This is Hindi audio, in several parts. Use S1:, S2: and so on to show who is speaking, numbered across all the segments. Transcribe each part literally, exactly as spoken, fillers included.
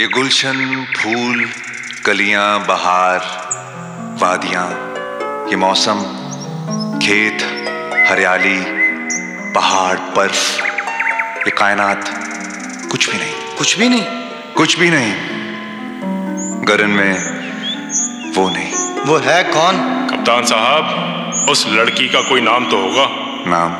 S1: ये गुलशन, फूल, कलियां, बहार, वादियां, ये मौसम, खेत, हरियाली, पहाड़, बर्फ, ये कायनात कुछ भी नहीं।
S2: कुछ भी नहीं?
S1: कुछ भी नहीं। गगन में वो नहीं।
S2: वो है कौन?
S3: कप्तान साहब, उस लड़की का कोई नाम तो होगा।
S1: नाम?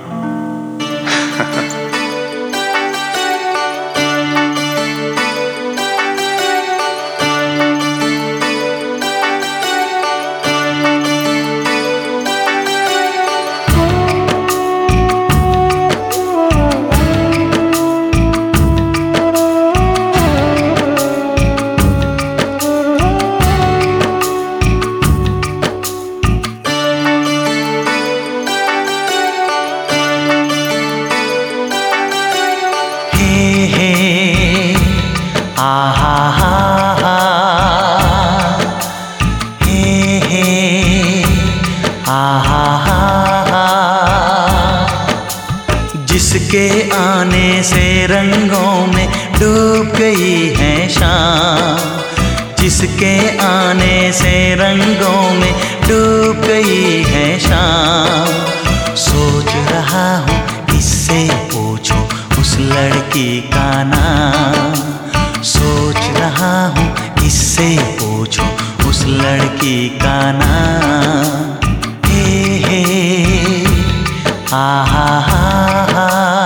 S4: जिसके आने से रंगों में डूब गई है शाम, जिसके आने से रंगों में डूब गई है शाम। सोच रहा हूँ किससे पूछो उस लड़की का नाम, सोच रहा हूँ किससे पूछो उस लड़की का नाम। हे हे आ हा हा,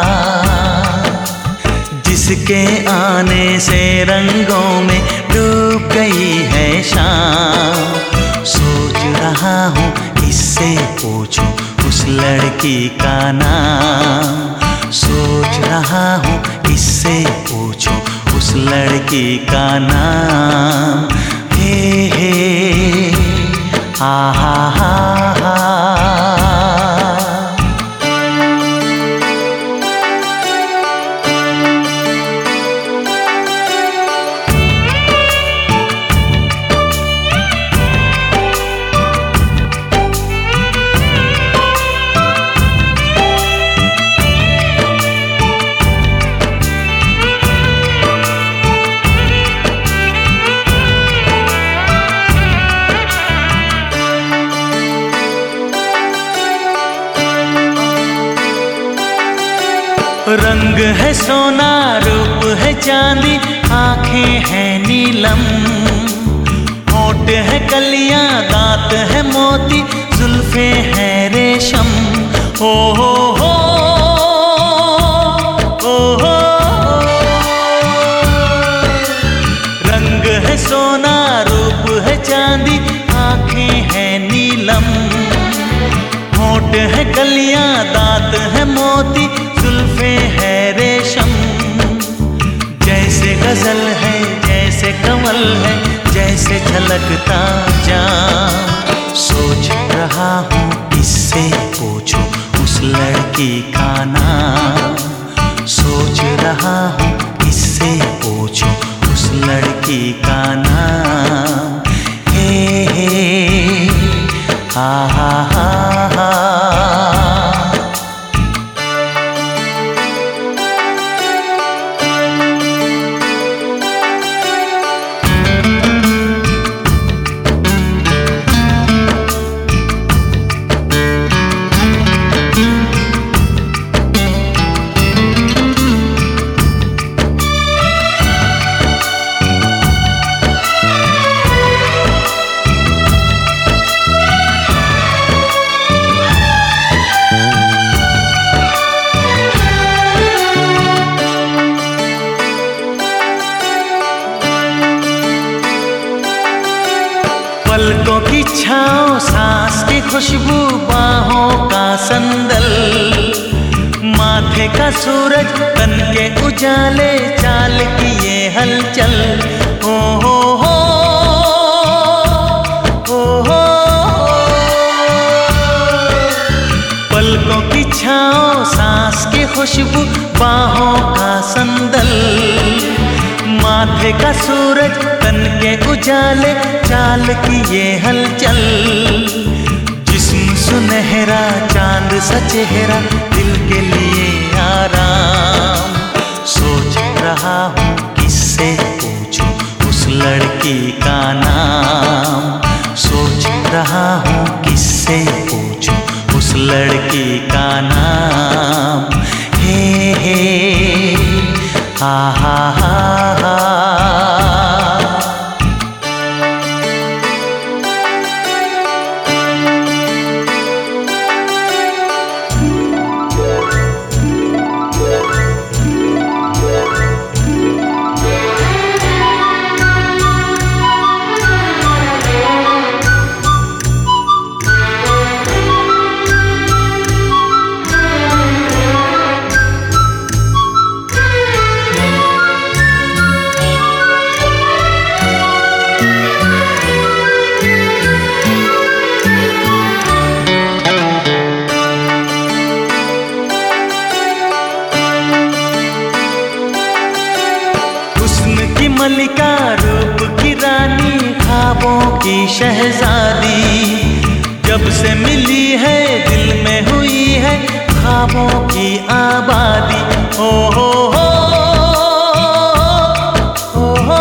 S4: जिसके आने से रंगों में डूब गई है शाम। सोच रहा हूँ किससे पूछूं उस लड़की का नाम, सोच रहा हूँ किससे पूछूं उस लड़की का नाम। हे हे आ हा हा हा। रंग है सोना, रूप है चांदी, आंखें हैं नीलम, होठ है कलियां, दांत है मोती, जुल्फे हैं रेशम। ओ हो हो ओ हो, रंग है सोना, रूप है चांदी, आंखें हैं नीलम, होठ है कलियां, दांत है मोती, जुल्फे है रेशम। जैसे गजल है, जैसे कमल है, जैसे झलकता जाम। सोच रहा हूँ किससे पूछूं उस लड़की का नाम, सोच रहा हूँ किससे पूछूं उस लड़की का नाम। हे हे आ हा हा हा। पलकों की छाँव, सांस की खुशबू, बाहों का संदल, माथे का सूरज, तन के उजाले, चाल की ये हलचल। ओ हो हो ओ हो, पलकों की छाँव, सांस की खुशबू, बाहों का संदल, माथे का सूरज, तन के उजाले, चाल की ये हलचल। जिस्म सुनहरा, चांद सा चेहरा, दिल के लिए आराम। सोच रहा हूँ किससे पूछूं लड़की का नाम। सोच रहा हूँ किससे पूछूं उस लड़की का नाम। हे हे हा हा हा हा। मलिका रूप की रानी, ख्वाबों की शहजादी, जब से मिली है दिल में हुई है ख्वाबों की आबादी। ओ हो हो ओ हो,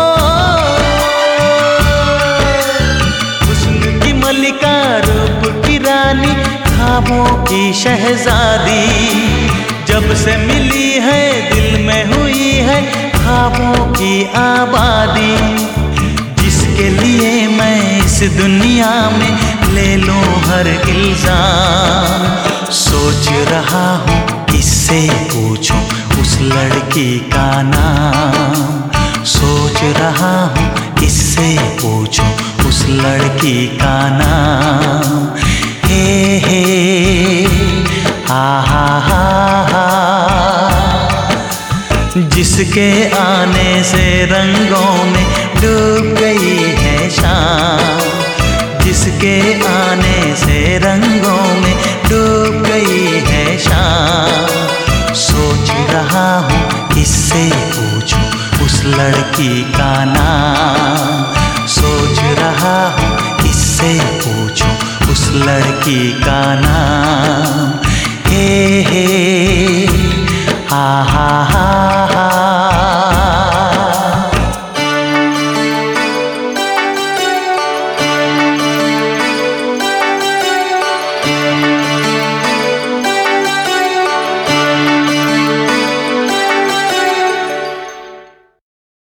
S4: हुस्न की मलिका रूप की रानी, ख्वाबों की शहजादी, जब से मिली है दिल में हुई है ख्वाबों की आबादी। जिसके लिए मैं इस दुनिया में ले लूं हर इल्जाम। सोच रहा हूँ किससे पूछूं उस लड़की का नाम। सोच रहा हूँ किससे पूछूं उस लड़की का नाम। हे हे हा हा हा हा। जिसके आने से रंगों में डूब गई है शाम। जिसके आने से रंगों में डूब गई है शाम। सोच रहा हूँ किससे पूछूं उस लड़की का नाम। सोच रहा हूँ किससे पूछूं उस लड़की का नाम। हे हे हा हा हा।